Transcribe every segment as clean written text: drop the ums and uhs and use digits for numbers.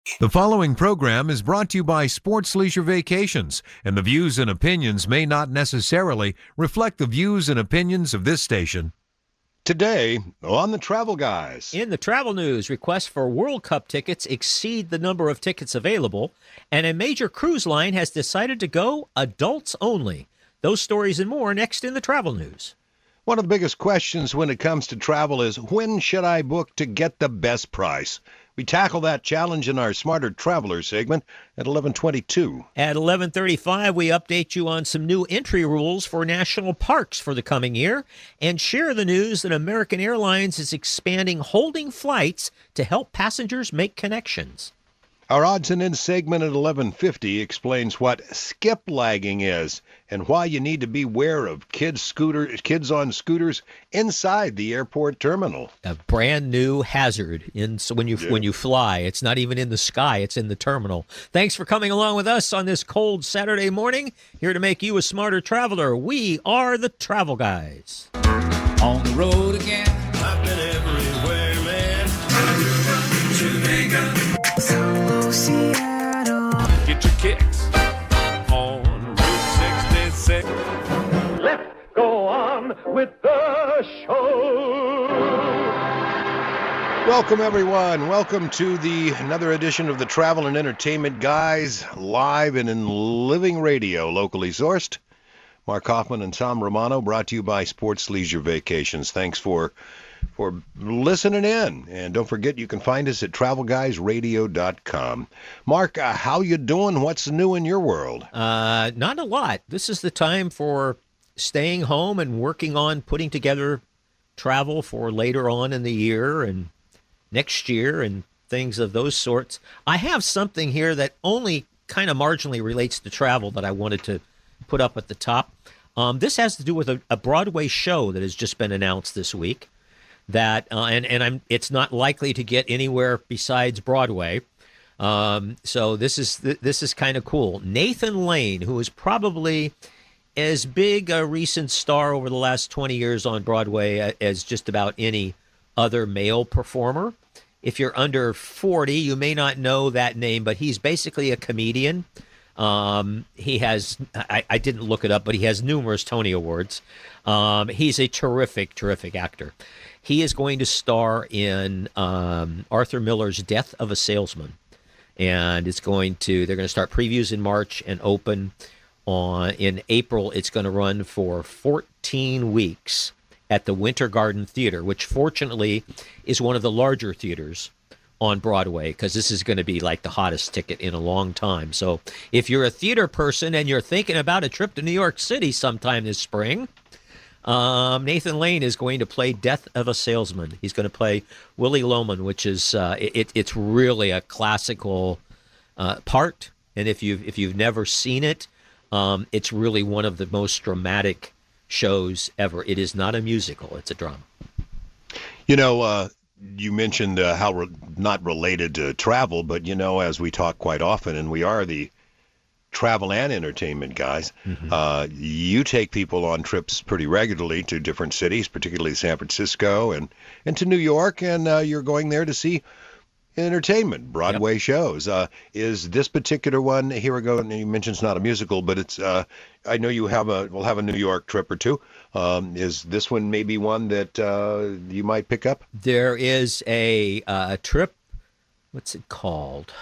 The following program is brought to you by Sports Leisure Vacations, and the views and opinions may not necessarily reflect the views and opinions of this station. Today on the Travel Guys. In the travel news, requests for World Cup tickets exceed the number of tickets available, and a major cruise line has decided to go adults only. Those stories and more next in the travel news. One of the biggest questions when it comes to travel is, when should I book to get the best price? We tackle that challenge in our Smarter Traveler segment at 11:22. At 11:35, we update you on some new entry rules for national parks for the coming year and share the news that American Airlines is expanding holding flights to help passengers make connections. Our odds and ends segment at 11:50 explains what skip lagging is and why you need to beware of kids on scooters inside the airport terminal. A brand new hazard when you fly. It's not even in the sky, it's in the terminal. Thanks for coming along with us on this cold Saturday morning. Here to make you a smarter traveler, we are the Travel Guys. On the road again. I've been everywhere, man. Jamaica. Seattle. Get your kicks on Route 66. Let's go on with the show. Welcome, everyone. Welcome to another edition of the Travel and Entertainment Guys, live and in living radio, locally sourced. Mark Hoffman and Tom Romano, brought to you by Sports Leisure Vacations. Thanks for listening in. And don't forget, you can find us at travelguysradio.com. Mark, how you doing? What's new in your world? Not a lot. This is the time for staying home and working on putting together travel for later on in the year and next year and things of those sorts. I have something here that only kind of marginally relates to travel that I wanted to put up at the top. This has to do with a Broadway show that has just been announced this week. That it's not likely to get anywhere besides Broadway. So this is kind of cool. Nathan Lane, who is probably as big a recent star over the last 20 years on Broadway as just about any other male performer. If you're under 40, you may not know that name, but he's basically a comedian. He has, I didn't look it up, but he has numerous Tony Awards. He's a terrific, terrific actor. He is going to star in Arthur Miller's Death of a Salesman. And they're going to start previews in March and open in April. It's going to run for 14 weeks at the Winter Garden Theater, which fortunately is one of the larger theaters on Broadway, because this is going to be like the hottest ticket in a long time. So if you're a theater person and you're thinking about a trip to New York City sometime this spring, Nathan Lane is going to play Death of a Salesman. He's going to play Willy Loman, which is it's really a classical part. And if you've never seen it, it's really one of the most dramatic shows ever. It is not a musical; it's a drama. You know, you mentioned how not related to travel, but as we talk quite often, and we are the travel and entertainment guys. Mm-hmm. You take people on trips pretty regularly to different cities, particularly San Francisco and to New York, and you're going there to see entertainment, Broadway shows. Is this particular one, here we go, and you mentioned it's not a musical, but it's, I know you will have a New York trip or two. Is this one maybe one that you might pick up? There is a trip. What's it called?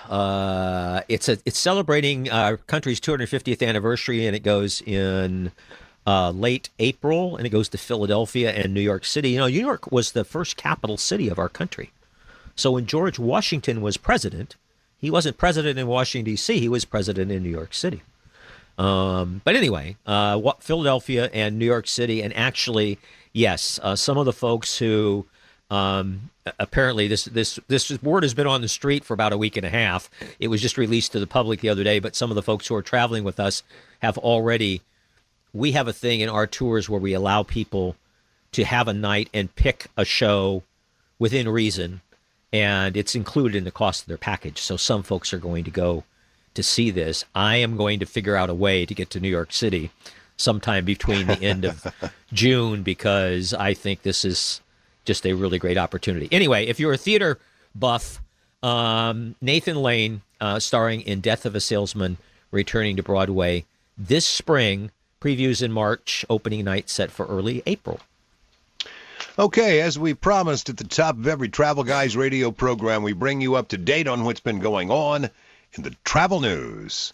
It's celebrating our country's 250th anniversary, and it goes in late April, and it goes to Philadelphia and New York City. New York was the first capital city of our country. So when George Washington was president, he wasn't president in Washington, D.C., he was president in New York City. But anyway, Philadelphia and New York City, and actually, yes, some of the folks who apparently this word has been on the street for about a week and a half. It was just released to the public the other day, but some of the folks who are traveling with us have already. We have a thing in our tours where we allow people to have a night and pick a show within reason, and it's included in the cost of their package. So some folks are going to go to see this. I am going to figure out a way to get to New York City sometime between the end of June, because I think this is just a really great opportunity. Anyway, if you're a theater buff, Nathan Lane, starring in Death of a Salesman, returning to Broadway this spring. Previews in March, opening night set for early April. Okay, as we promised at the top of every Travel Guys radio program, we bring you up to date on what's been going on in the travel news.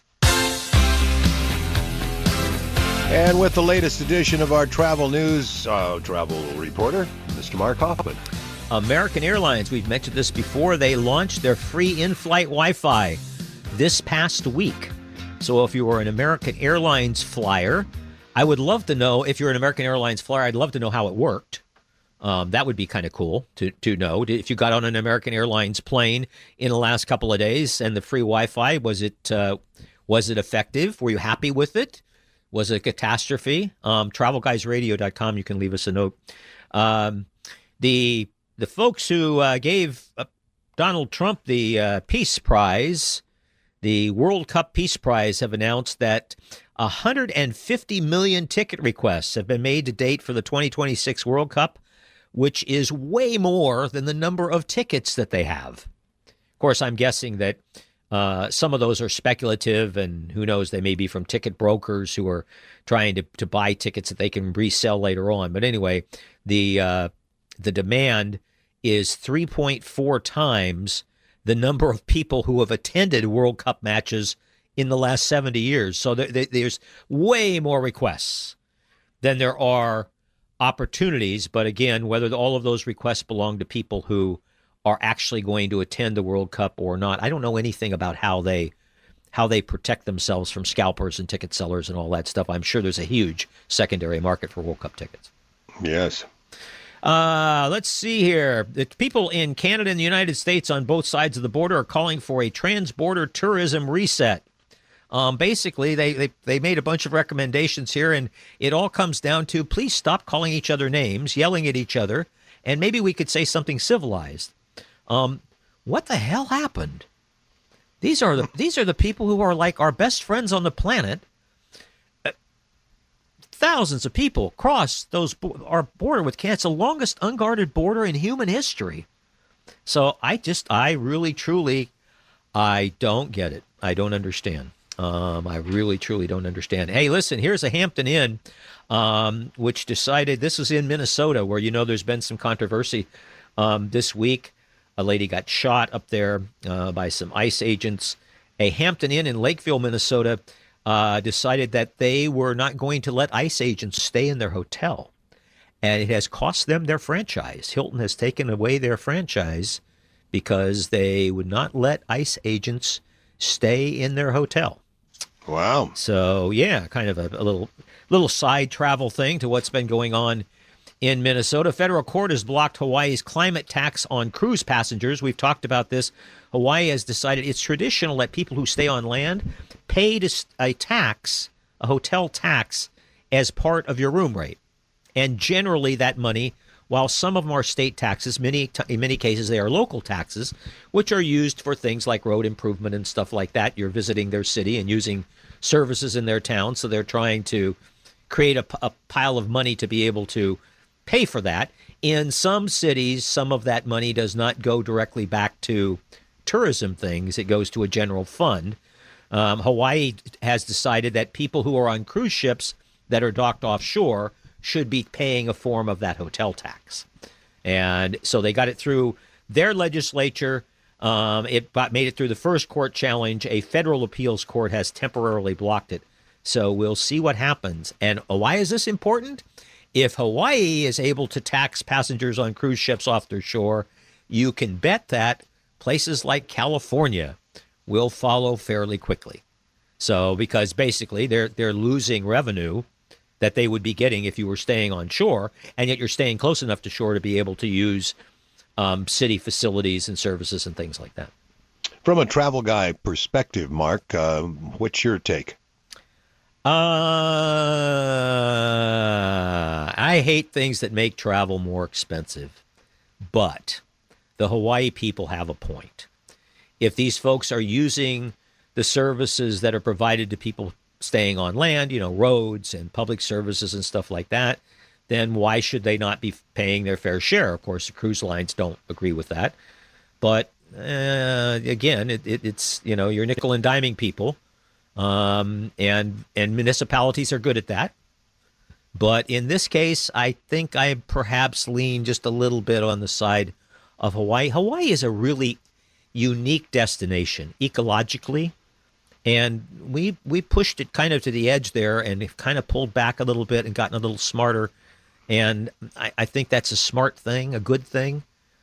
And with the latest edition of our travel news, travel reporter, Mr. Mark Hoffman. American Airlines, we've mentioned this before, they launched their free in-flight Wi-Fi this past week. So if you were an American Airlines flyer, I would love to know, if you're an American Airlines flyer, I'd love to know how it worked. That would be kind of cool to know. If you got on an American Airlines plane in the last couple of days and the free Wi-Fi, was it effective? Were you happy with it? Was it a catastrophe? TravelGuysRadio.com, you can leave us a note. The folks who gave Donald Trump the Peace Prize, the World Cup Peace Prize, have announced that 150 million ticket requests have been made to date for the 2026 World Cup, which is way more than the number of tickets that they have. Of course, I'm guessing that some of those are speculative, and who knows, they may be from ticket brokers who are trying to buy tickets that they can resell later on. But anyway, the demand is 3.4 times the number of people who have attended World Cup matches in the last 70 years. So there's way more requests than there are opportunities. But again, whether all of those requests belong to people who are actually going to attend the World Cup or not, I don't know anything about how they protect themselves from scalpers and ticket sellers and all that stuff. I'm sure there's a huge secondary market for World Cup tickets. Yes. Let's see here. The people in Canada and the United States on both sides of the border are calling for a trans-border tourism reset. Basically, they made a bunch of recommendations here, and it all comes down to, please stop calling each other names, yelling at each other, and maybe we could say something civilized. What the hell happened? These are the people who are like our best friends on the planet. Thousands of people cross our border with Canada, the longest unguarded border in human history. So I really, truly, I don't get it. I don't understand. I really, truly don't understand. Hey, listen, here's a Hampton Inn, which decided, this is in Minnesota, where, there's been some controversy this week. A lady got shot up there by some ICE agents. A Hampton Inn in Lakeville, Minnesota, decided that they were not going to let ICE agents stay in their hotel. And it has cost them their franchise. Hilton has taken away their franchise because they would not let ICE agents stay in their hotel. Wow. So, yeah, kind of a little side travel thing to what's been going on in Minnesota. Federal court has blocked Hawaii's climate tax on cruise passengers. We've talked about this. Hawaii has decided it's traditional that people who stay on land pay a hotel tax, as part of your room rate. And generally that money, while some of them are state taxes, in many cases they are local taxes, which are used for things like road improvement and stuff like that. You're visiting their city and using services in their town, so they're trying to create a pile of money to be able to pay for that. In some cities, some of that money does not go directly back to tourism things. It goes to a general fund. Hawaii has decided that people who are on cruise ships that are docked offshore should be paying a form of that hotel tax. And so they got it through their legislature. It made it through the first court challenge. A federal appeals court has temporarily blocked it. So we'll see what happens. And why is this important? If Hawaii is able to tax passengers on cruise ships off their shore, you can bet that places like California will follow fairly quickly. So, because basically they're losing revenue that they would be getting if you were staying on shore, and yet you're staying close enough to shore to be able to use city facilities and services and things like that. From a travel guy perspective, Mark, what's your take? I hate things that make travel more expensive, but the Hawaii people have a point. If these folks are using the services that are provided to people staying on land, roads and public services and stuff like that, then why should they not be paying their fair share? Of course, the cruise lines don't agree with that. But again, it's you're nickel and diming people, and municipalities are good at that. But in this case, I think I perhaps lean just a little bit on the side of Hawaii. Hawaii is a really unique destination ecologically, and we pushed it kind of to the edge there, and have kind of pulled back a little bit and gotten a little smarter. And I think that's a smart thing, a good thing.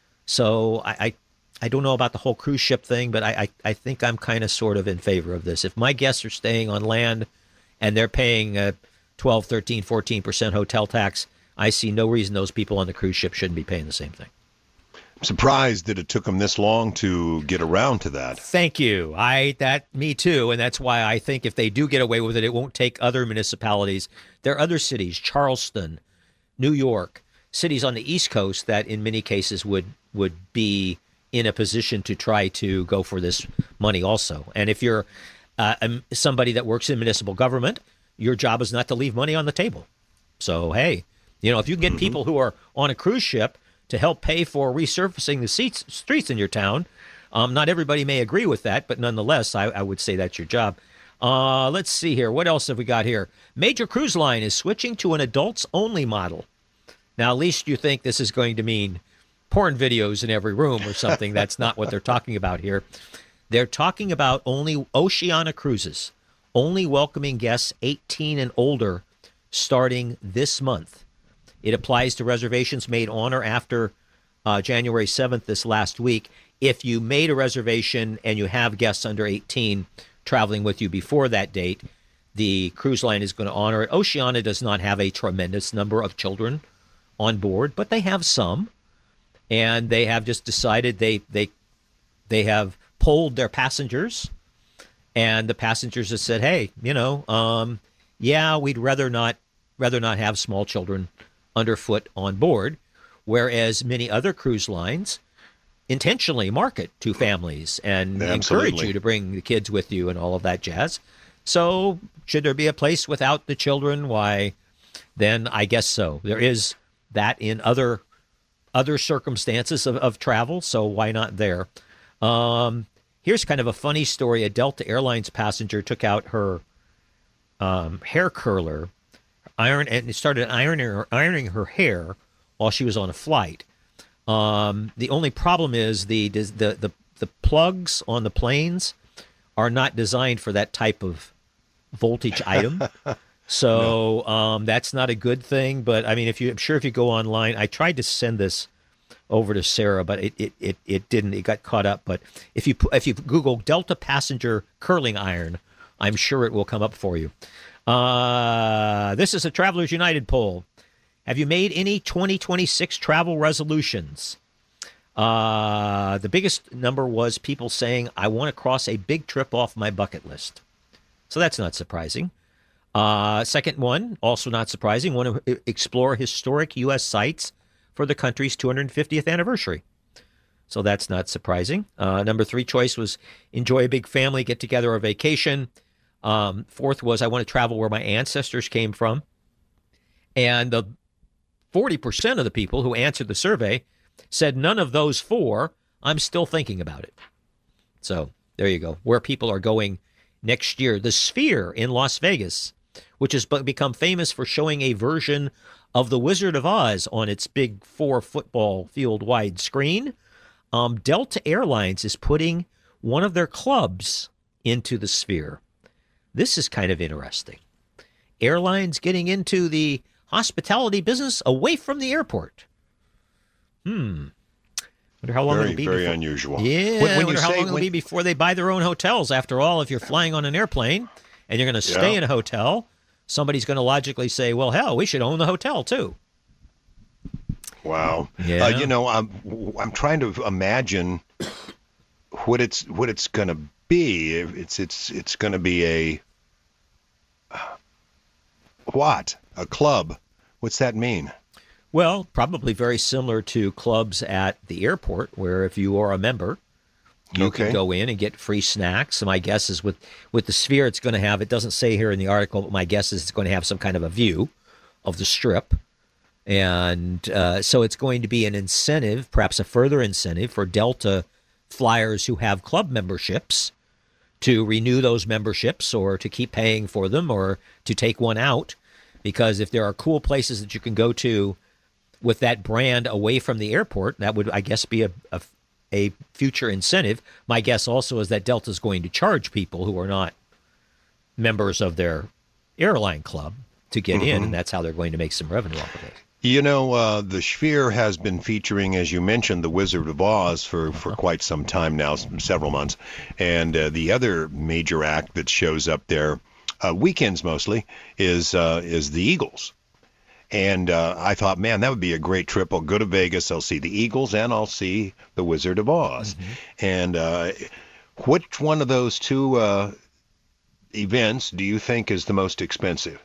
So I don't know about the whole cruise ship thing, but I think I'm kind of sort of in favor of this. If my guests are staying on land and they're paying a 12, 13, 14% hotel tax, I see no reason those people on the cruise ship shouldn't be paying the same thing. I'm surprised that it took them this long to get around to that. Thank you. Me too. And that's why I think if they do get away with it, it won't take other municipalities. There are other cities, Charleston, New York, cities on the East Coast that in many cases would be in a position to try to go for this money also. And if you're somebody that works in municipal government, your job is not to leave money on the table. So, hey, if you get people who are on a cruise ship to help pay for resurfacing the streets in your town, not everybody may agree with that, but nonetheless, I would say that's your job. Let's see here. What else have we got here? Major cruise line is switching to an adults-only model. Now, at least you think this is going to mean porn videos in every room or something. That's not what they're talking about here. They're talking about only Oceania Cruises, only welcoming guests 18 and older starting this month. It applies to reservations made on or after January 7th this last week. If you made a reservation and you have guests under 18 traveling with you before that date, the cruise line is going to honor it. Oceania does not have a tremendous number of children on board, but they have some. And they have just decided they have polled their passengers, and the passengers have said, hey, we'd rather not have small children underfoot on board, whereas many other cruise lines intentionally market to families and encourage you to bring the kids with you and all of that jazz. So should there be a place without the children? Why, then I guess so. There is that in other circumstances of travel, so why not there? Here's kind of a funny story. A Delta Airlines passenger took out her hair curler, and started ironing her hair while she was on a flight. The only problem is the plugs on the planes are not designed for that type of voltage item. So that's not a good thing. But I mean, I'm sure if you go online, I tried to send this over to Sarah, but it didn't. It got caught up. But if you Google Delta passenger curling iron, I'm sure it will come up for you. This is a Travelers United poll. Have you made any 2026 travel resolutions? The biggest number was people saying, I want to cross a big trip off my bucket list. So that's not surprising. Second one, also not surprising, want to explore historic U.S. sites for the country's 250th anniversary. So that's not surprising. Number 3 choice was enjoy a big family get-together or vacation. Fourth was I want to travel where my ancestors came from. And the 40% of the people who answered the survey said none of those 4. I'm still thinking about it. So there you go. Where people are going next year. The Sphere in Las Vegas, which has become famous for showing a version of The Wizard of Oz on its big 4-football field wide screen. Delta Airlines is putting one of their clubs into the Sphere. This is kind of interesting. Airlines getting into the hospitality business away from the airport. Wonder how long it'll be. Very unusual. Yeah, I wonder how long it'll be before they buy their own hotels. After all, if you're flying on an airplane and you're going to stay in a hotel, somebody's going to logically say, well, hell, we should own the hotel too. Wow. Yeah. I'm trying to imagine what it's going to be. It's going to be a club. What's that mean? Well, probably very similar to clubs at the airport, where if you are a member, you can go in and get free snacks. And my guess is with the Sphere, it's going to have, it doesn't say here in the article, but my guess is it's going to have some kind of a view of the Strip. And so it's going to be an incentive, perhaps a further incentive for Delta flyers who have club memberships to renew those memberships or to keep paying for them or to take one out. Because if there are cool places that you can go to with that brand away from the airport, that would, I guess, be a future incentive. My guess also is that Delta is going to charge people who are not members of their airline club to get in, and that's how they're going to make some revenue off of it. You know, the Sphere has been featuring, as you mentioned, the Wizard of Oz for quite some time now, several months. And the other major act that shows up there, weekends mostly, is the Eagles. And I thought, man, that would be a great trip. I'll go to Vegas, I'll see the Eagles, and I'll see the Wizard of Oz. And which one of those two events do you think is the most expensive?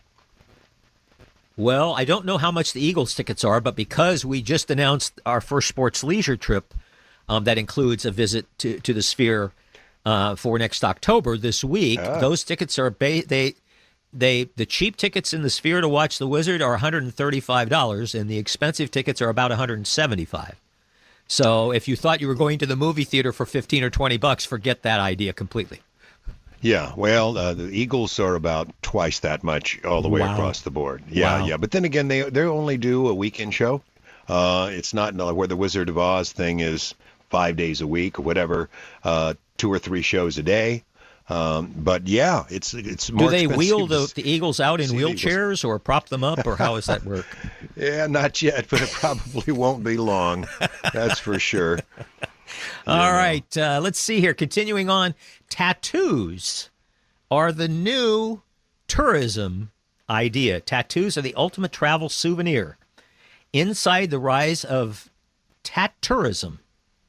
Well, I don't know how much the Eagles tickets are, but because we just announced our first sports leisure trip that includes a visit to the Sphere for next October this week, those tickets are the cheap tickets in the Sphere to watch the Wizard are $135, and the expensive tickets are about $175. So if you thought you were going to the movie theater for $15 or $20, forget that idea completely. Yeah, well, the Eagles are about twice that much all the way across the board. Yeah. But then again, they only do a weekend show. It's not where the Wizard of Oz thing is 5 days a week or whatever, 2 or 3 shows a day. But yeah, it's more. Do they wheel the Eagles out in wheelchairs or prop them up, or how does that work? Yeah, not yet, but it probably won't be long. That's for sure. All right, let's see here. Continuing on, tattoos are the new tourism idea. Tattoos are the ultimate travel souvenir. Inside the rise of tat tourism,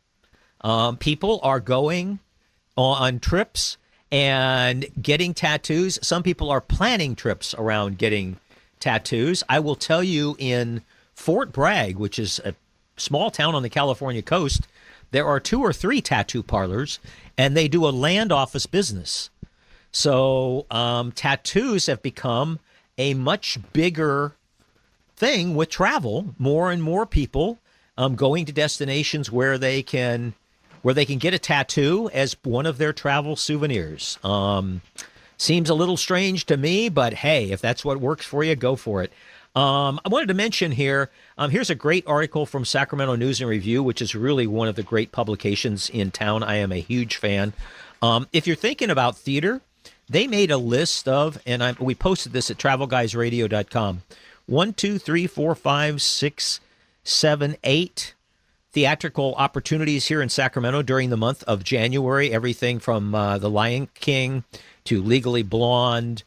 people are going on trips and getting tattoos. Some people are planning trips around getting tattoos. I will tell you, in Fort Bragg, which is a small town on the California coast, there are 2 or 3 tattoo parlors, and they do a land office business. So tattoos have become a much bigger thing with travel. More and more people going to destinations where they can get a tattoo as one of their travel souvenirs. Seems a little strange to me, but hey, if that's what works for you, go for it. I wanted to mention here, here's a great article from Sacramento News and Review, which is really one of the great publications in town. I am a huge fan. If you're thinking about theater, they made a list of, and we posted this at travelguysradio.com, 1, 2, 3, 4, 5, 6, 7, 8 theatrical opportunities here in Sacramento during the month of January. Everything from The Lion King to Legally Blonde,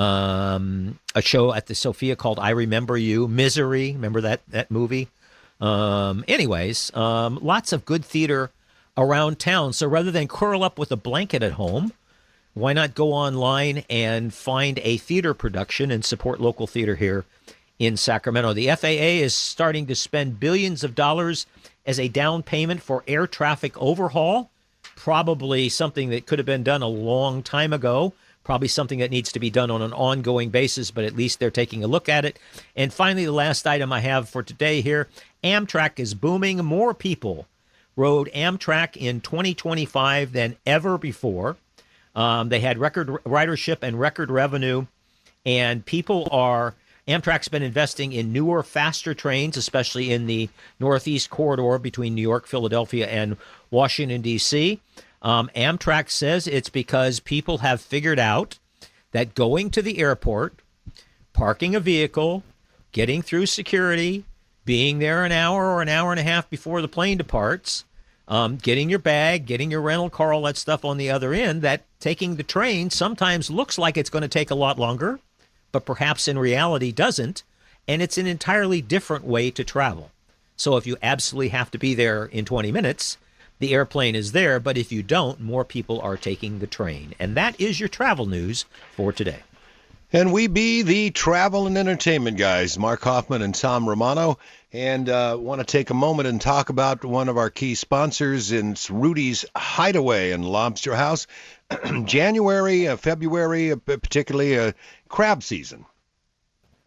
a show at the Sophia called I Remember You, Misery, remember that movie? Anyways, lots of good theater around town. So rather than curl up with a blanket at home, why not go online and find a theater production and support local theater here in Sacramento? The FAA is starting to spend billions of dollars as a down payment for air traffic overhaul, probably something that could have been done a long time ago. Probably something that needs to be done on an ongoing basis, but at least they're taking a look at it. And finally, the last item I have for today here, Amtrak is booming. More people rode Amtrak in 2025 than ever before. They had record ridership and record revenue, and Amtrak's been investing in newer, faster trains, especially in the Northeast corridor between New York, Philadelphia, and Washington, D.C., Amtrak says it's because people have figured out that going to the airport, parking a vehicle, getting through security, being there an hour or an hour and a half before the plane departs, getting your bag, getting your rental car, all that stuff on the other end, that taking the train sometimes looks like it's going to take a lot longer, but perhaps in reality doesn't, and it's an entirely different way to travel. So if you absolutely have to be there in 20 minutes, the airplane is there, but if you don't, more people are taking the train. And that is your travel news for today. And we be the travel and entertainment guys, Mark Hoffman and Tom Romano, and want to take a moment and talk about one of our key sponsors. It's Rudy's Hideaway and Lobster House. January, February, particularly crab season.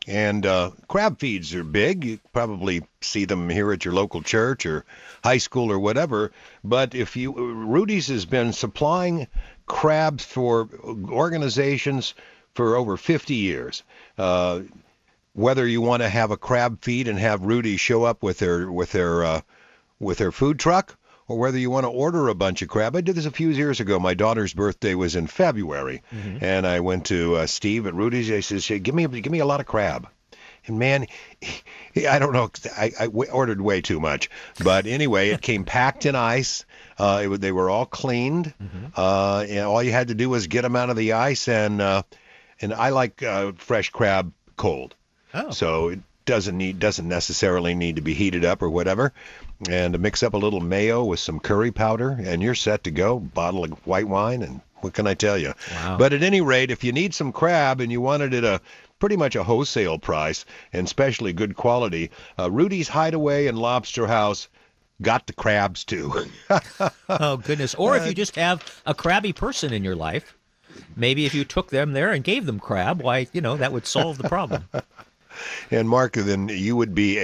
And crab feeds are big. You probably see them here at your local church or high school or whatever. But Rudy's has been supplying crabs for organizations for over 50 years. Whether you want to have a crab feed and have Rudy show up with their food truck, or whether you want to order a bunch of crab. I did this a few years ago. My daughter's birthday was in February, and I went to Steve at Rudy's. I says, hey, give me a lot of crab. And man, I don't know, I ordered way too much. But anyway, it came packed in ice. They were all cleaned. And all you had to do was get them out of the ice. And I like fresh crab cold. Oh. So it doesn't necessarily need to be heated up or whatever. And mix up a little mayo with some curry powder, and you're set to go. Bottle of white wine, and what can I tell you? Wow. But at any rate, if you need some crab and you wanted it pretty much a wholesale price, and especially good quality, Rudy's Hideaway and Lobster House got the crabs too. Oh, goodness. Or if you just have a crabby person in your life, maybe if you took them there and gave them crab, why, that would solve the problem. And Mark, then you would be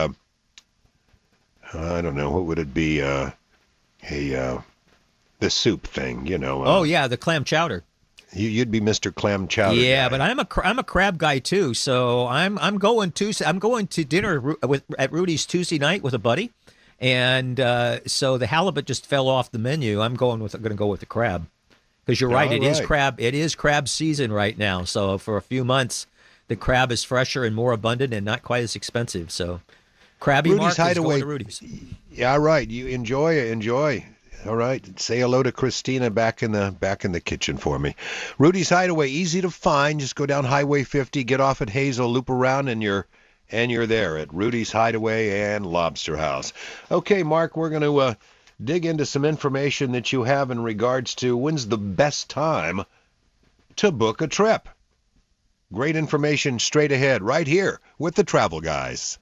I don't know, what would it be? The soup thing, Oh yeah, the clam chowder. You'd be Mr. Clam Chowder. Yeah, guy. but I'm a crab guy too. So I'm going to dinner at Rudy's Tuesday night with a buddy, and so the halibut just fell off the menu. I'm going to go with the crab, because you're right. It is crab season right now. So for a few months, the crab is fresher and more abundant and not quite as expensive. So. Krabby Rudy's Mark Hideaway. is going to Rudy's. Yeah, right. You enjoy. All right. Say hello to Christina back in the kitchen for me. Rudy's Hideaway, easy to find. Just go down Highway 50, get off at Hazel, loop around, and you're there at Rudy's Hideaway and Lobster House. Okay, Mark, we're going to dig into some information that you have in regards to when's the best time to book a trip. Great information straight ahead right here with the Travel Guys.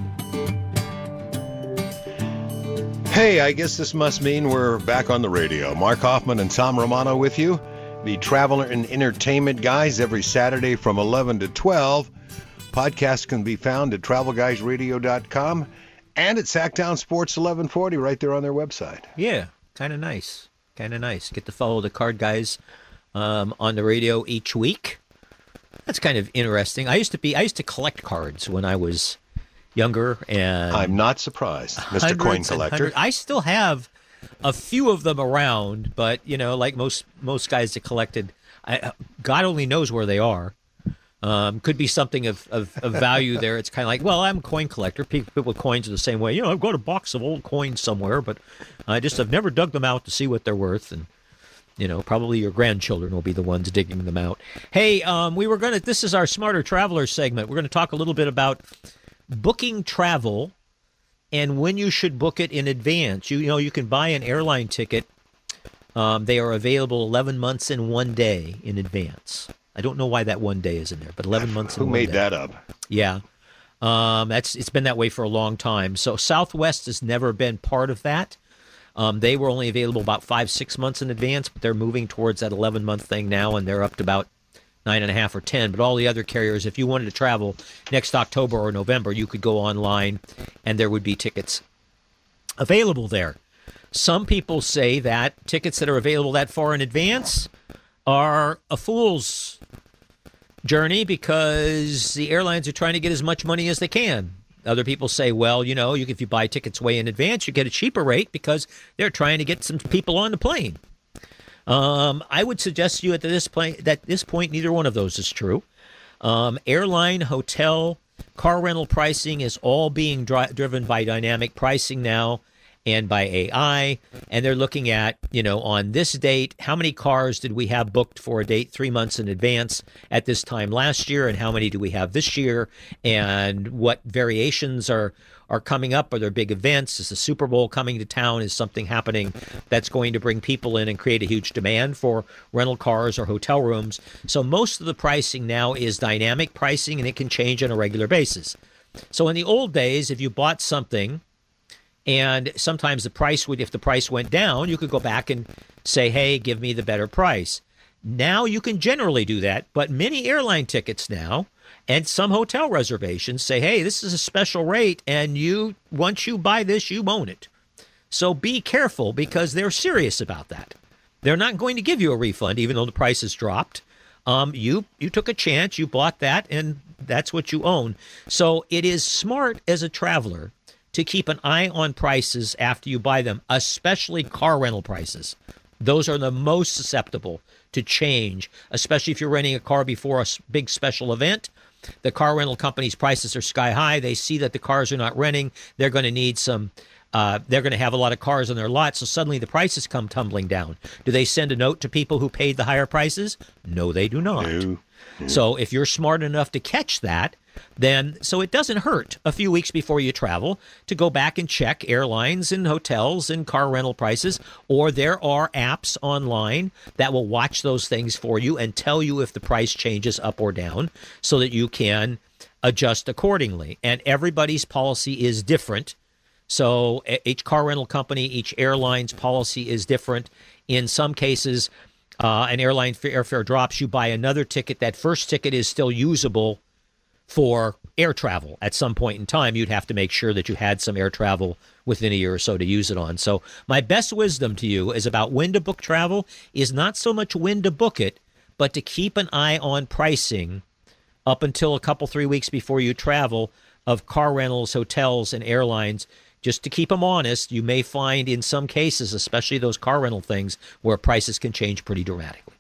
Hey, I guess this must mean we're back on the radio. Mark Hoffman and Tom Romano with you, the Travel and Entertainment Guys, every Saturday from 11 to 12. Podcasts can be found at travelguysradio.com and at Sacktown Sports 1140 right there on their website. Yeah, kind of nice. Get to follow the card guys on the radio each week. That's kind of interesting. I used to collect cards when I was younger, and I'm not surprised, Mr. Coin Collector. I still have a few of them around, but like most guys that collected, God only knows where they are. Could be something of value there. It's kind of like, well, I'm a coin collector. People with coins are the same way. I've got a box of old coins somewhere, but I've never dug them out to see what they're worth. And probably your grandchildren will be the ones digging them out. Hey, this is our Smarter Traveler segment. We're going to talk a little bit about booking travel and when you should book it in advance. You can buy an airline ticket. They are available 11 months and 1 day in advance. I don't know why that 1 day is in there, but 11 months and 1 day. Who made that up? Yeah. It's been that way for a long time. So Southwest has never been part of that. They were only available about 5-6 months in advance, but they're moving towards that 11-month thing now, and they're up to about 9.5 or 10. But all the other carriers, if you wanted to travel next October or November, you could go online and there would be tickets available there. Some people say that tickets that are available that far in advance are a fool's journey because the airlines are trying to get as much money as they can. Other people say, well, if you buy tickets way in advance, you get a cheaper rate because they're trying to get some people on the plane. I would suggest to you at this point, neither one of those is true. Airline, hotel, car rental pricing is all being driven by dynamic pricing now and by AI. And they're looking at, on this date, how many cars did we have booked for a date 3 months in advance at this time last year, and how many do we have this year, and what variations are coming up? Are there big events? Is the Super Bowl coming to town? Is something happening that's going to bring people in and create a huge demand for rental cars or hotel rooms? So most of the pricing now is dynamic pricing, and it can change on a regular basis. So in the old days, if you bought something and sometimes if the price went down, you could go back and say, hey, give me the better price. Now you can generally do that, but many airline tickets now And some hotel reservations say, hey, this is a special rate, and once you buy this, you own it. So be careful, because they're serious about that. They're not going to give you a refund, even though the price has dropped. You took a chance, you bought that, and that's what you own. So it is smart as a traveler to keep an eye on prices after you buy them, especially car rental prices. Those are the most susceptible to change, especially if you're renting a car before a big special event. The car rental company's prices are sky high. They see that the cars are not renting. They're going to need some, they're going to have a lot of cars on their lot, so suddenly the prices come tumbling down. Do they send a note to people who paid the higher prices? No, they do not. No. So if you're smart enough to catch that, then so it doesn't hurt a few weeks before you travel to go back and check airlines and hotels and car rental prices, or there are apps online that will watch those things for you and tell you if the price changes up or down so that you can adjust accordingly. And everybody's policy is different. So each car rental company, each airline's policy is different. In some cases, an airline airfare drops, you buy another ticket. That first ticket is still usable for air travel. At some point in time, you'd have to make sure that you had some air travel within a year or so to use it on. So my best wisdom to you is about when to book travel is not so much when to book it, but to keep an eye on pricing up until a couple, 3 weeks before you travel of car rentals, hotels, and airlines, just to keep them honest. You may find in some cases, especially those car rental things, where prices can change pretty dramatically.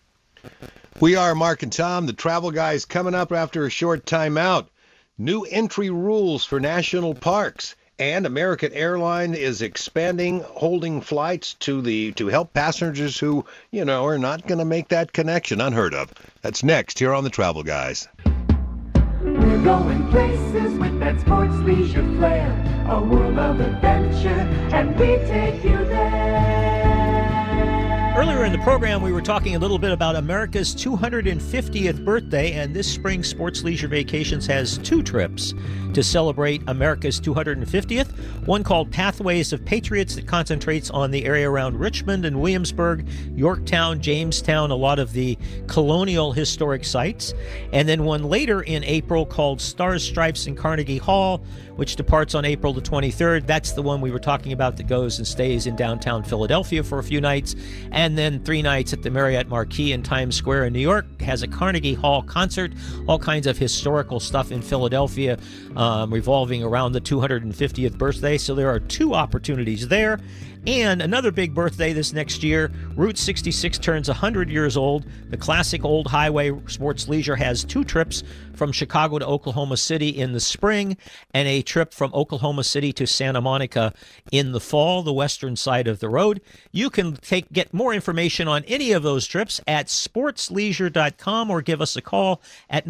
We are Mark and Tom, the travel guys, coming up after a short time out. New entry rules for national parks, and American Airlines is expanding holding flights to help passengers who, are not going to make that connection. Unheard of. That's next here on the Travel Guys. We're going places with that sports leisure flair, a world of adventure, and we take you there. Earlier in the program, we were talking a little bit about America's 250th birthday, and this spring, Sports Leisure Vacations has two trips to celebrate America's 250th. One called Pathways of Patriots that concentrates on the area around Richmond and Williamsburg, Yorktown, Jamestown, a lot of the colonial historic sites. And then one later in April called Stars, Stripes, and Carnegie Hall, which departs on April the 23rd. That's the one we were talking about that goes and stays in downtown Philadelphia for a few nighs. And then 3 nights at the Marriott Marquis in Times Square in New York, has a Carnegie Hall concert, all kinds of historical stuff in Philadelphia revolving around the 250th birthday. So there are 2 opportunities there. And another big birthday this next year, Route 66 turns 100 years old. The classic old highway Sports Leisure has 2 trips from Chicago to Oklahoma City in the spring and a trip from Oklahoma City to Santa Monica in the fall, the western side of the road. You can get more information on any of those trips at sportsleisure.com or give us a call at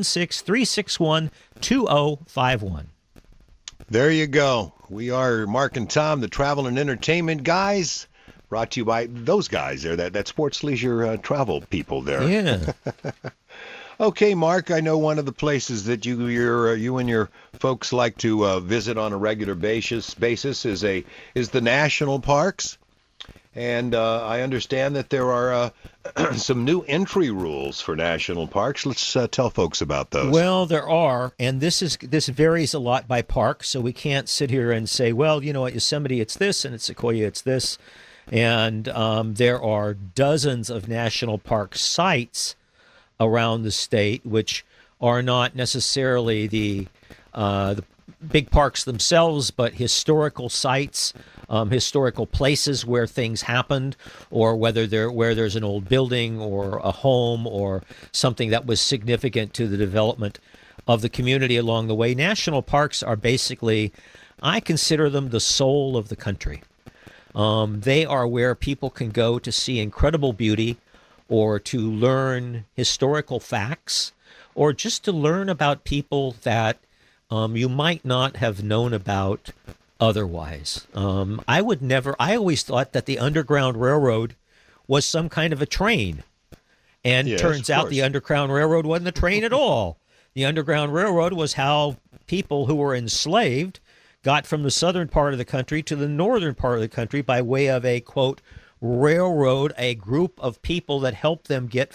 916-361-2051. There you go. We are Mark and Tom, the travel and entertainment guys, brought to you by those guys there, that Sports Leisure travel people there. Yeah. Okay, Mark, I know one of the places that you and your folks like to visit on a regular basis is the national parks. And I understand that there are some new entry rules for national parks. Let's tell folks about those. Well, there are, and this varies a lot by park, so we can't sit here and say, well, at Yosemite it's this, and at Sequoia it's this. And there are dozens of national park sites around the state, which are not necessarily the big parks themselves, but historical sites, historical places where things happened, or where there's an old building or a home or something that was significant to the development of the community along the way. National parks are basically, I consider them the soul of the country. They are where people can go to see incredible beauty, or to learn historical facts, or just to learn about people that you might not have known about otherwise. I always thought that the Underground Railroad was some kind of a train. And yes, turns out the Underground Railroad wasn't a train at all. The Underground Railroad was how people who were enslaved got from the southern part of the country to the northern part of the country by way of a, quote, railroad, a group of people that helped them get from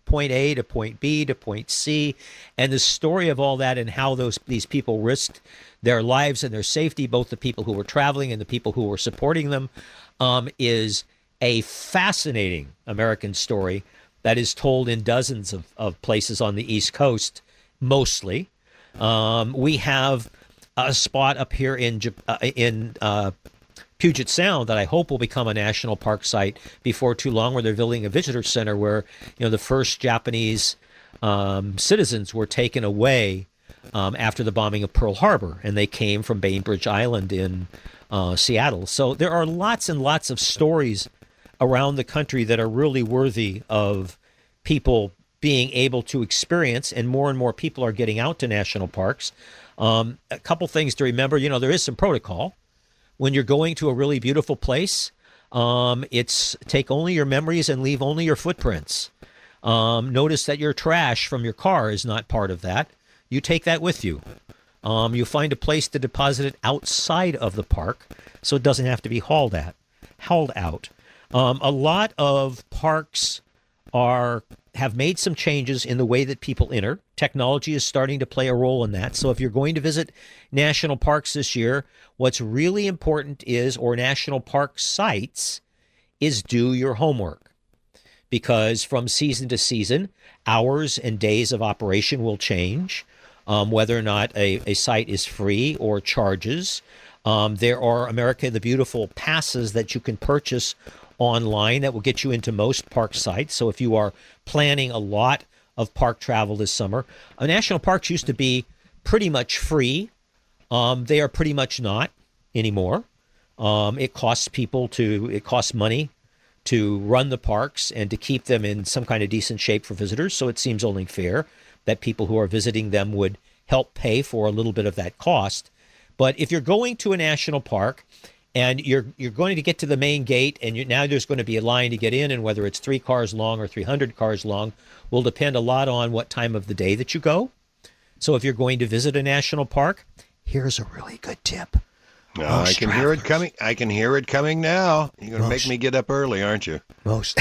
point A to point B to point C, and the story of all that and how these people risked their lives and their safety, both the people who were traveling and the people who were supporting them, is a fascinating American story that is told in dozens of places on the East Coast, mostly. We have a spot up here in Puget Sound that I hope will become a national park site before too long, where they're building a visitor center where, the first Japanese citizens were taken away after the bombing of Pearl Harbor, and they came from Bainbridge Island in Seattle. So there are lots and lots of stories around the country that are really worthy of people being able to experience, and more people are getting out to national parks. A couple things to remember, there is some protocol. When you're going to a really beautiful place, it's take only your memories and leave only your footprints. Notice that your trash from your car is not part of that. You take that with you. You find a place to deposit it outside of the park so it doesn't have to be hauled out. A lot of parks have made some changes in the way that people enter. Technology is starting to play a role in that. So if you're going to visit national parks this year, what's really important or national park sites, is do your homework. Because from season to season, hours and days of operation will change. Whether or not a site is free or charges. There are America the Beautiful passes that you can purchase online that will get you into most park sites. So if you are planning a lot of park travel this summer, national parks used to be pretty much free. They are pretty much not anymore. It costs money to run the parks and to keep them in some kind of decent shape for visitors. So it seems only fair that people who are visiting them would help pay for a little bit of that cost. But if you're going to a national park and you're going to get to the main gate, and now there's going to be a line to get in, and whether it's 3 cars long or 300 cars long will depend a lot on what time of the day that you go. So if you're going to visit a national park, here's a really good tip. I can hear it coming. I can hear it coming now. You're going to make me get up early, aren't you? Most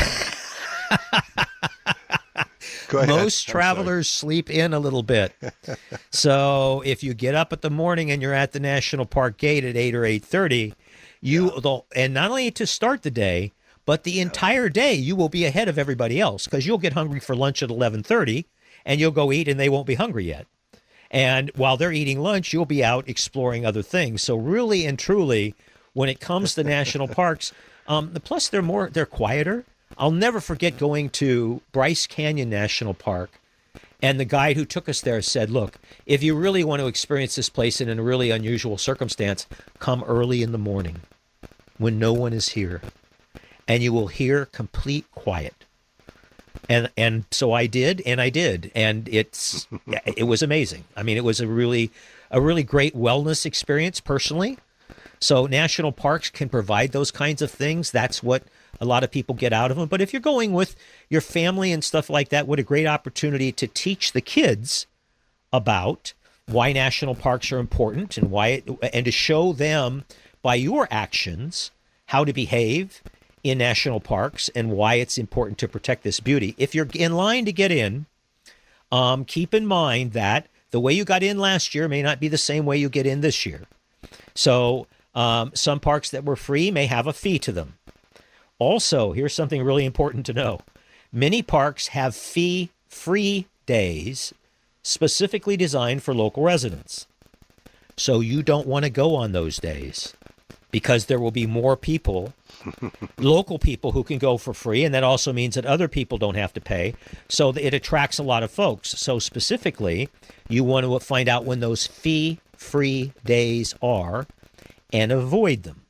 travelers sleep in a little bit. So if you get up at the morning and you're at the national park gate at 8 or 8:30, and not only to start the day, but the entire day, you will be ahead of everybody else, because you'll get hungry for lunch at 11:30 and you'll go eat and they won't be hungry yet. And while they're eating lunch, you'll be out exploring other things. So really and truly, when it comes to national parks, plus they're quieter. I'll never forget going to Bryce Canyon National Park, and the guide who took us there said, look, if you really want to experience this place in a really unusual circumstance, come early in the morning when no one is here, and you will hear complete quiet. And so I did, and it was amazing. I mean, it was a really great wellness experience personally. So national parks can provide those kinds of things. That's what a lot of people get out of them. But if you're going with your family and stuff like that, what a great opportunity to teach the kids about why national parks are important and to show them by your actions how to behave in national parks and why it's important to protect this beauty. If you're in line to get in, keep in mind that the way you got in last year may not be the same way you get in this year. So some parks that were free may have a fee to them. Also, here's something really important to know. Many parks have fee-free days specifically designed for local residents. So you don't want to go on those days because there will be more people, local people who can go for free, and that also means that other people don't have to pay. So it attracts a lot of folks. So specifically, you want to find out when those fee-free days are and avoid them.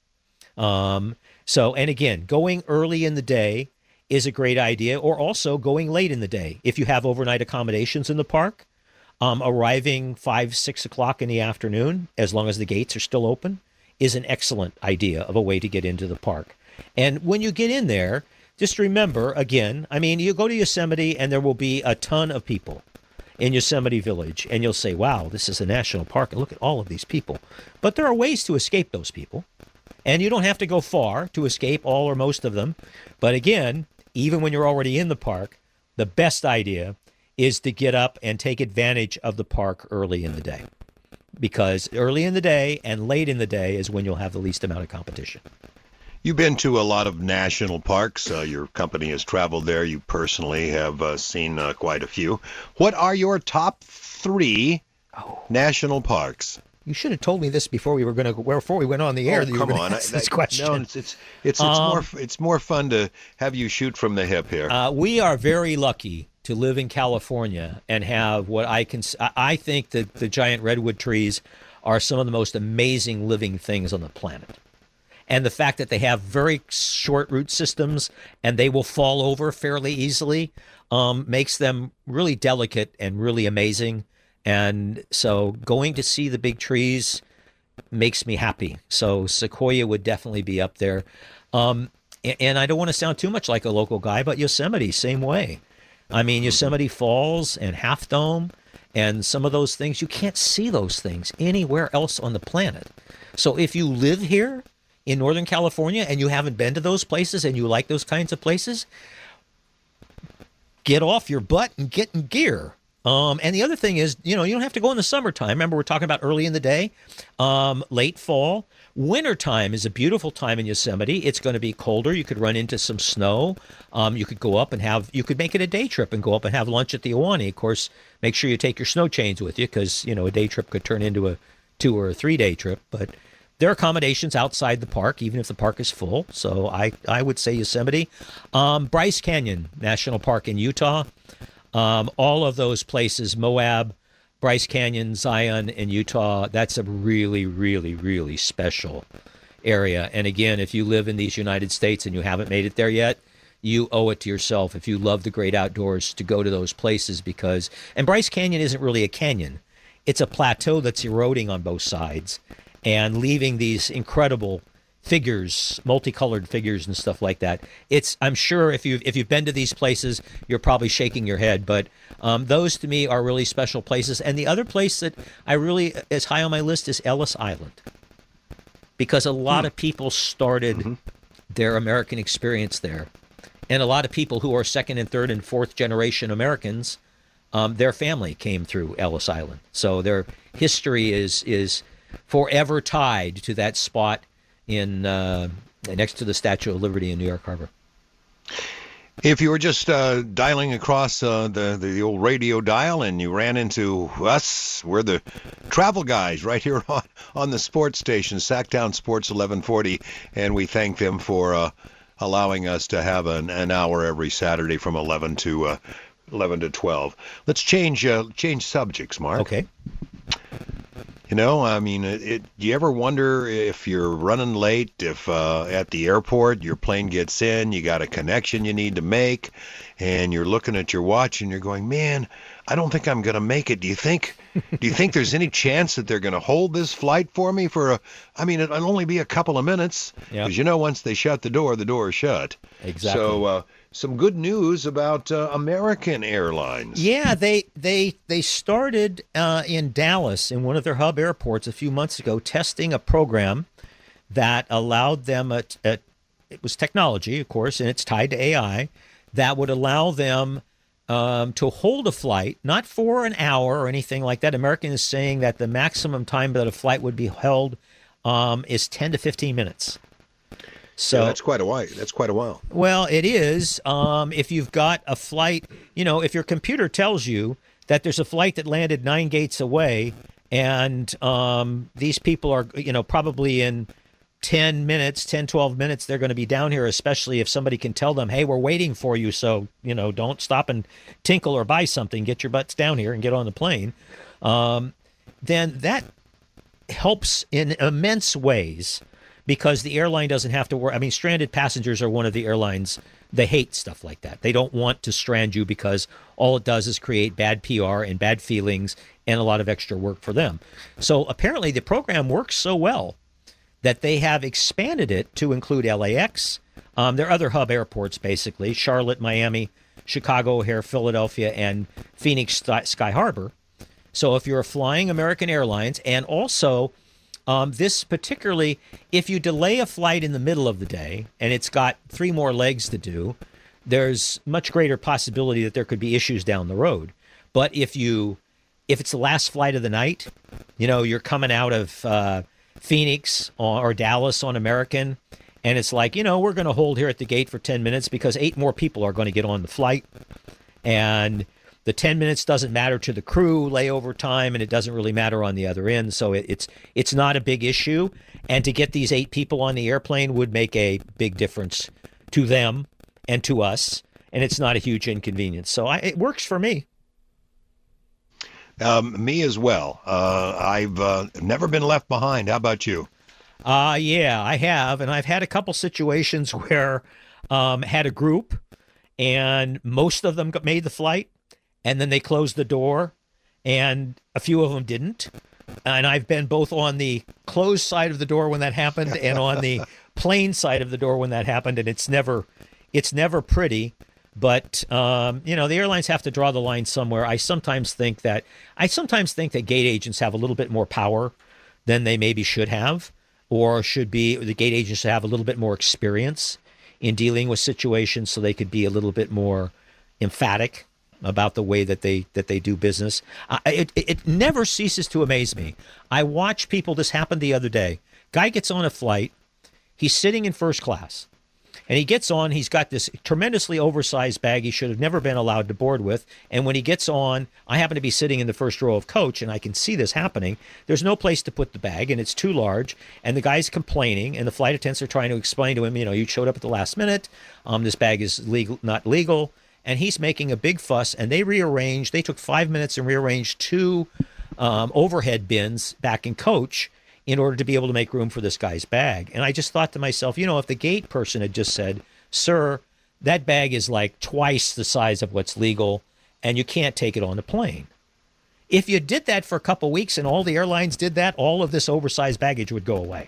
And again, going early in the day is a great idea, or also going late in the day. If you have overnight accommodations in the park, arriving 5, 6 o'clock in the afternoon, as long as the gates are still open, is an excellent idea of a way to get into the park. And when you get in there, just remember, again, I mean, you go to Yosemite and there will be a ton of people in Yosemite Village, and you'll say, wow, this is a national park, and look at all of these people. But there are ways to escape those people. And you don't have to go far to escape all or most of them. But again, even when you're already in the park, the best idea is to get up and take advantage of the park early in the day, because early in the day and late in the day is when you'll have the least amount of competition. You've been to a lot of national parks. Your company has traveled there. You personally have seen quite a few. What are your top 3 national parks? You should have told me this before we went on the air. Oh, that you come were going on! to ask this question. No, it's more fun to have you shoot from the hip here. We are very lucky to live in California and have what I think that the giant redwood trees are some of the most amazing living things on the planet. And the fact that they have very short root systems and they will fall over fairly easily makes them really delicate and really amazing. And so going to see the big trees makes me happy. So Sequoia would definitely be up there. And I don't want to sound too much like a local guy, but Yosemite, same way. I mean, Yosemite Falls and Half Dome and some of those things, you can't see those things anywhere else on the planet. So if you live here in Northern California and you haven't been to those places and you like those kinds of places, get off your butt and get in gear. And the other thing is, you don't have to go in the summertime. Remember, we're talking about early in the day, late fall. Wintertime is a beautiful time in Yosemite. It's going to be colder. You could run into some snow. You could go up and you could make it a day trip and go up and have lunch at the Ahwahnee. Of course, make sure you take your snow chains with you because, a day trip could turn into a 2 or a 3 day trip. But there are accommodations outside the park, even if the park is full. So I would say Yosemite. Bryce Canyon National Park in Utah. All of those places, Moab, Bryce Canyon, Zion, and Utah, that's a really, really, really special area. And again, if you live in these United States and you haven't made it there yet, you owe it to yourself, if you love the great outdoors, to go to those places and Bryce Canyon isn't really a canyon. It's a plateau that's eroding on both sides and leaving these incredible figures, multicolored figures and stuff like that. I'm sure if you've been to these places, you're probably shaking your head, but those to me are really special places. And the other place that I really is high on my list is Ellis Island, because a lot of people started their American experience there, and a lot of people who are 2nd and 3rd and 4th generation Americans, their family came through Ellis Island, so their history is forever tied to that spot in next to the Statue of Liberty in New York Harbor. If you were just dialing across the old radio dial and you ran into us, we're the travel guys right here on the sports station, Sacktown Sports 1140, and we thank them for allowing us to have an hour every Saturday from 11 to 12. Let's change subjects, Mark. Okay. Do you ever wonder if you're running late, if at the airport your plane gets in, you got a connection you need to make, and you're looking at your watch and you're going, man, I don't think I'm going to make it. Do you think there's any chance that they're going to hold this flight for me it'll only be a couple of minutes, because once they shut the door is shut. Exactly. So some good news about American Airlines. Yeah, they started in Dallas, in one of their hub airports a few months ago, testing a program that allowed them, it was technology, of course, and it's tied to AI, that would allow them to hold a flight, not for an hour or anything like that. American is saying that the maximum time that a flight would be held is 10 to 15 minutes. So that's quite a while. Well, it is. If you've got a flight, if your computer tells you that there's a flight that landed 9 gates away, and these people are, probably in 10, 12 minutes, they're going to be down here, especially if somebody can tell them, hey, we're waiting for you. So, don't stop and tinkle or buy something. Get your butts down here and get on the plane. Then that helps in immense ways, because the airline doesn't have to worry. Stranded passengers are one of the airlines. They hate stuff like that. They don't want to strand you, because all it does is create bad PR and bad feelings and a lot of extra work for them. So apparently the program works so well that they have expanded it to include LAX. There are other hub airports, basically: Charlotte, Miami, Chicago O'Hare, Philadelphia, and Phoenix Sky Harbor. So if you're flying American Airlines, and also this particularly, if you delay a flight in the middle of the day and it's got 3 more legs to do, there's much greater possibility that there could be issues down the road. But if it's the last flight of the night, you're coming out of Phoenix or Dallas on American, and it's like, we're going to hold here at the gate for 10 minutes because 8 more people are going to get on the flight. And the 10 minutes doesn't matter to the crew, layover time, and it doesn't really matter on the other end. So it's not a big issue. And to get these 8 people on the airplane would make a big difference to them and to us. And it's not a huge inconvenience. So it works for me. Me as well. I've never been left behind. How about you? Yeah, I have. And I've had a couple situations where had a group and most of them made the flight and then they closed the door and a few of them didn't. And I've been both on the closed side of the door when that happened and on the plain side of the door when that happened. And it's never pretty. But, the airlines have to draw the line somewhere. I sometimes think that gate agents have a little bit more power than they maybe should have, or the gate agents should have a little bit more experience in dealing with situations so they could be a little bit more emphatic about the way that they do business. It never ceases to amaze me. I watch people, this happened the other day. Guy gets on a flight. He's sitting in first class. And he gets on, he's got this tremendously oversized bag he should have never been allowed to board with. And when he gets on, I happen to be sitting in the first row of coach, and I can see this happening. There's no place to put the bag, and it's too large. And the guy's complaining, and the flight attendants are trying to explain to him, you showed up at the last minute. This bag is not legal. And he's making a big fuss, and they took 5 minutes and rearranged 2 overhead bins back in coach in order to be able to make room for this guy's bag. And I just thought to myself, if the gate person had just said, sir, that bag is like twice the size of what's legal, and you can't take it on the plane. If you did that for a couple weeks and all the airlines did that, all of this oversized baggage would go away.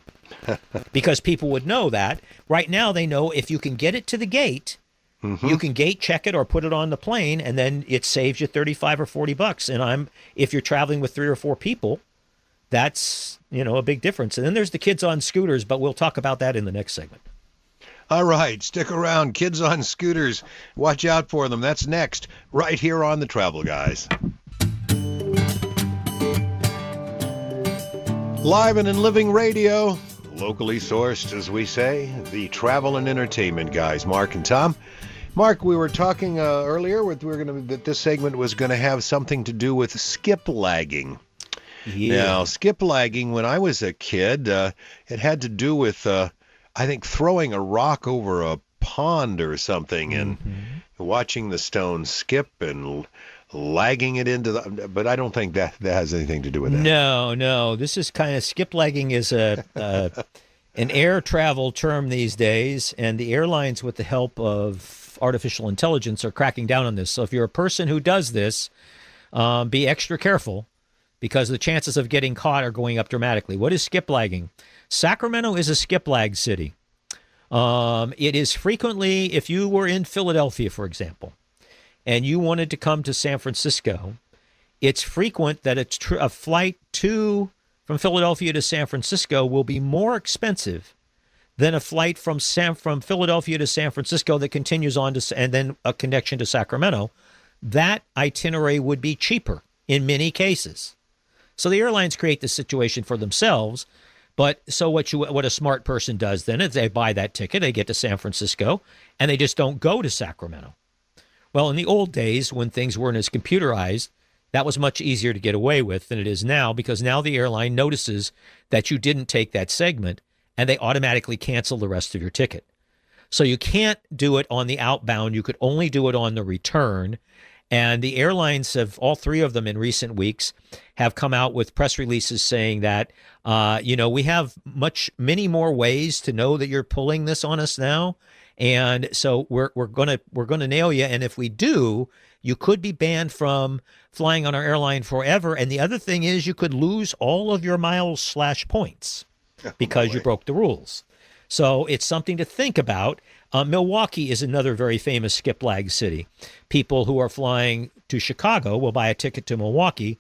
Because people would know that. Right now they know if you can get it to the gate, you can gate check it or put it on the plane, and then it saves you $35 or $40. And if you're traveling with 3 or 4 people, that's, a big difference. And then there's the kids on scooters, but we'll talk about that in the next segment. All right, stick around. Kids on scooters, watch out for them. That's next, right here on The Travel Guys. Live and in living radio, locally sourced, as we say, the Travel and Entertainment Guys, Mark and Tom. Mark, we were talking earlier that this segment was going to have something to do with skip lagging. Yeah. Now, skip lagging, when I was a kid, it had to do with, I think, throwing a rock over a pond or something and watching the stone skip and lagging it into but I don't think that has anything to do with that. No. This is kind of, skip lagging is an air travel term these days, and the airlines, with the help of artificial intelligence, are cracking down on this. So if you're a person who does this, be extra careful, because the chances of getting caught are going up dramatically. What is skip lagging? Sacramento is a skip lag city. It is frequently, if you were in Philadelphia, for example, and you wanted to come to San Francisco, it's frequent that a flight from Philadelphia to San Francisco will be more expensive than a flight from Philadelphia to San Francisco that continues on and then a connection to Sacramento. That itinerary would be cheaper in many cases. So the airlines create this situation for themselves. But so what a smart person does then is they buy that ticket, they get to San Francisco, and they just don't go to Sacramento. Well, in the old days, when things weren't as computerized, that was much easier to get away with than it is now, because now the airline notices that you didn't take that segment, and they automatically cancel the rest of your ticket. So you can't do it on the outbound. You could only do it on the return. And the airlines have, all 3 of them in recent weeks, have come out with press releases saying that, we have many more ways to know that you're pulling this on us now. And so we're going to nail you. And if we do, you could be banned from flying on our airline forever. And the other thing is you could lose all of your miles/points because you broke the rules. So it's something to think about. Milwaukee is another very famous skip lag city. People who are flying to Chicago will buy a ticket to Milwaukee,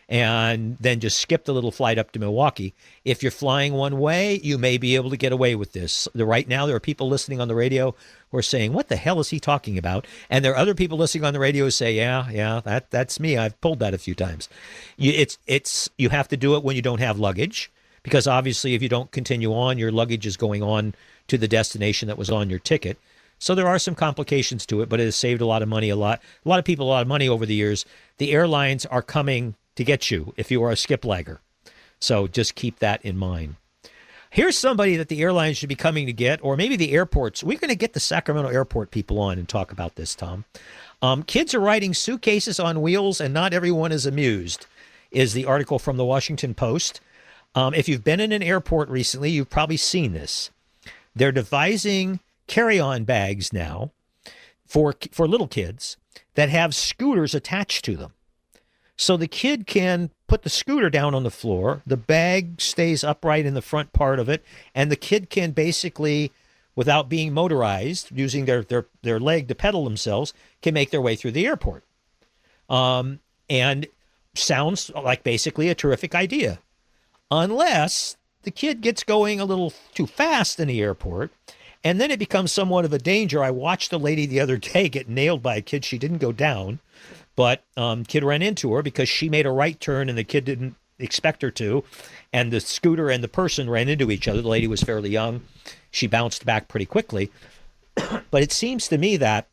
and then just skip the little flight up to Milwaukee. If you're flying one way, you may be able to get away with this. Right now, there are people listening on the radio who are saying, what the hell is he talking about? And there are other people listening on the radio who say, yeah, that's me. I've pulled that a few times. You have to do it when you don't have luggage, because obviously if you don't continue on, your luggage is going on to the destination that was on your ticket. So there are some complications to it, but it has saved a lot of money, a lot of people a lot of money over the years. The airlines are coming to get you if you are a skip lagger. So just keep that in mind. Here's somebody that the airlines should be coming to get, or maybe the airports. We're going to get the Sacramento airport people on and talk about this, Tom. Kids are riding suitcases on wheels and not everyone is amused, is the article from the Washington Post. If you've been in an airport recently, you've probably seen this. They're devising carry-on bags now for little kids that have scooters attached to them. So the kid can put the scooter down on the floor, the bag stays upright in the front part of it, and the kid can basically, without being motorized, using their leg to pedal themselves, can make their way through the airport. And sounds like basically a terrific idea. Unless the kid gets going a little too fast in the airport, and then it becomes somewhat of a danger. I watched a lady the other day get nailed by a kid. She didn't go down, but kid ran into her because she made a right turn and the kid didn't expect her to, and the scooter and the person ran into each other. The lady was fairly young. She bounced back pretty quickly. But it seems to me that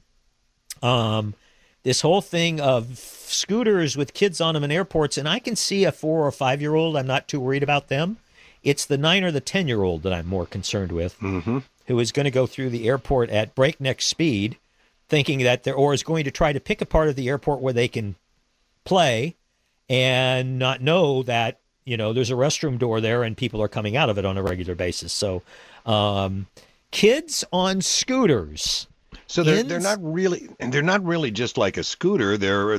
this whole thing of scooters with kids on them in airports, and I can see a 4 or 5 year old. I'm not too worried about them. It's the 9 or the 10 year old that I'm more concerned with, who is going to go through the airport at breakneck speed, thinking that or is going to try to pick a part of the airport where they can play and not know that, there's a restroom door there and people are coming out of it on a regular basis. So kids on scooters. So they're not really just like a scooter.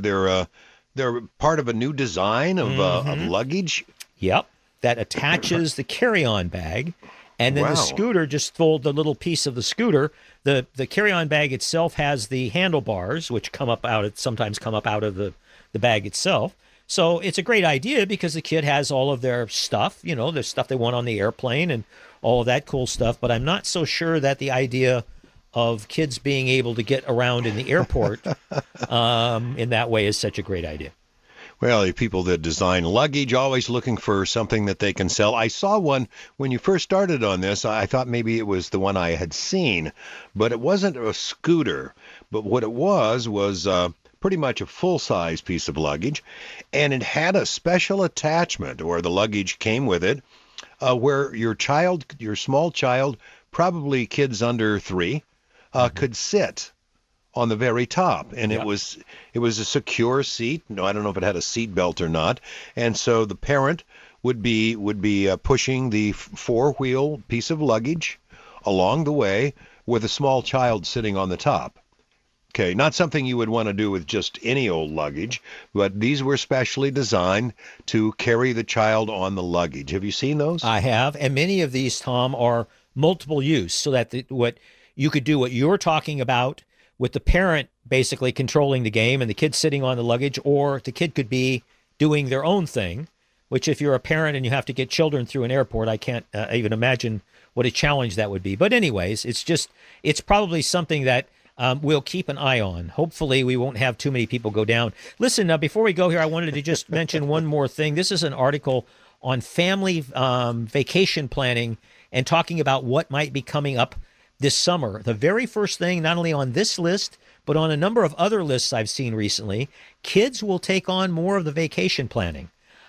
They're part of a new design of luggage. Yep, that attaches the carry-on bag, and then the scooter just folds the little piece of the scooter. The carry-on bag itself has the handlebars, which sometimes come up out of the bag itself. So it's a great idea because the kid has all of their stuff, the stuff they want on the airplane and all of that cool stuff. But I'm not so sure that the idea of kids being able to get around in the airport in that way is such a great idea. Well, the people that design luggage always looking for something that they can sell. I saw one when you first started on this. I thought maybe it was the one I had seen, but it wasn't a scooter. But what it was pretty much a full-size piece of luggage, and it had a special attachment, or the luggage came with it, where your small child, probably kids under 3, could sit on the very top, and it was a secure seat. No, I don't know if it had a seat belt or not, and so the parent would be pushing the 4-wheel piece of luggage along the way with a small child sitting on the top. Okay, not something you would want to do with just any old luggage, but these were specially designed to carry the child on the luggage. Have you seen those? I have, and many of these, Tom, are multiple use, so that what you could do what you're talking about with the parent basically controlling the game and the kid sitting on the luggage, or the kid could be doing their own thing, which if you're a parent and you have to get children through an airport, I can't even imagine what a challenge that would be. But anyways, it's probably something that we'll keep an eye on. Hopefully we won't have too many people go down. Listen, before we go here, I wanted to just mention one more thing. This is an article on family vacation planning and talking about what might be coming up this summer. The very first thing, not only on this list, but on a number of other lists I've seen recently, kids will take on more of the vacation planning.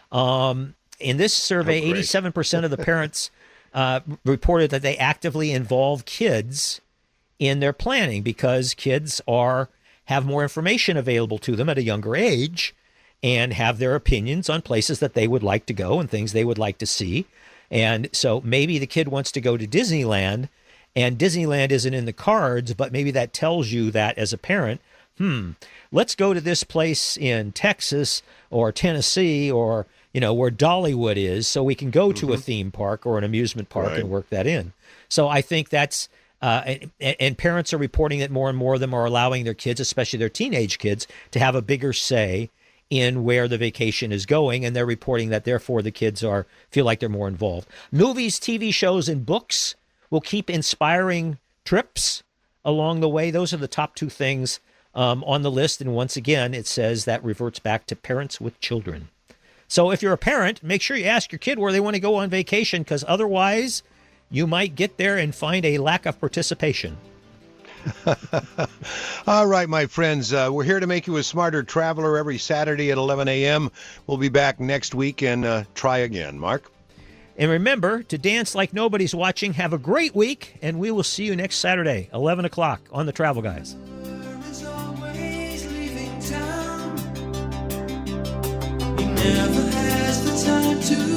In this survey, 87% of the parents reported that they actively involve kids in their planning because kids have more information available to them at a younger age and have their opinions on places that they would like to go and things they would like to see. And so maybe the kid wants to go to Disneyland, and Disneyland isn't in the cards, but maybe that tells you that as a parent, let's go to this place in Texas or Tennessee or, where Dollywood is, so we can go to a theme park or an amusement park and work that in. So I think that's, and parents are reporting that more and more of them are allowing their kids, especially their teenage kids, to have a bigger say in where the vacation is going, and they're reporting that therefore the kids feel like they're more involved. Movies, TV shows, and books will keep inspiring trips along the way. Those are the top 2 things on the list. And once again, it says that reverts back to parents with children. So if you're a parent, make sure you ask your kid where they want to go on vacation, because otherwise you might get there and find a lack of participation. All right, my friends, we're here to make you a smarter traveler every Saturday at 11 a.m. We'll be back next week and try again. Mark? And remember to dance like nobody's watching. Have a great week, and we will see you next Saturday, 11 o'clock on The Travel Guys. Is always leaving town. He never has the time to